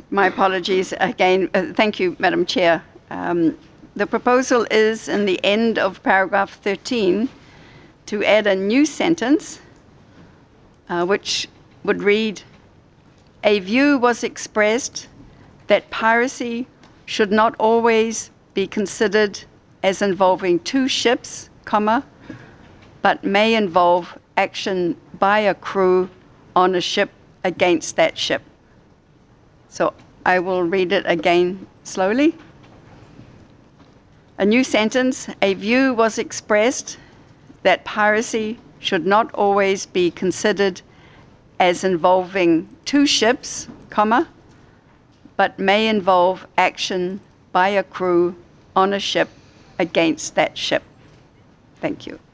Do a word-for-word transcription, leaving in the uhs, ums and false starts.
My apologies again. Uh, thank you, Madam Chair. Um, the proposal is in the end of paragraph thirteen to add a new sentence uh, which would read, "A view was expressed that piracy should not always be considered as involving two ships, comma, but may involve action by a crew on a ship against that ship." So I will read it again slowly. A new sentence, "A view was expressed that piracy should not always be considered as involving two ships, comma, but may involve action by a crew on a ship against that ship." Thank you.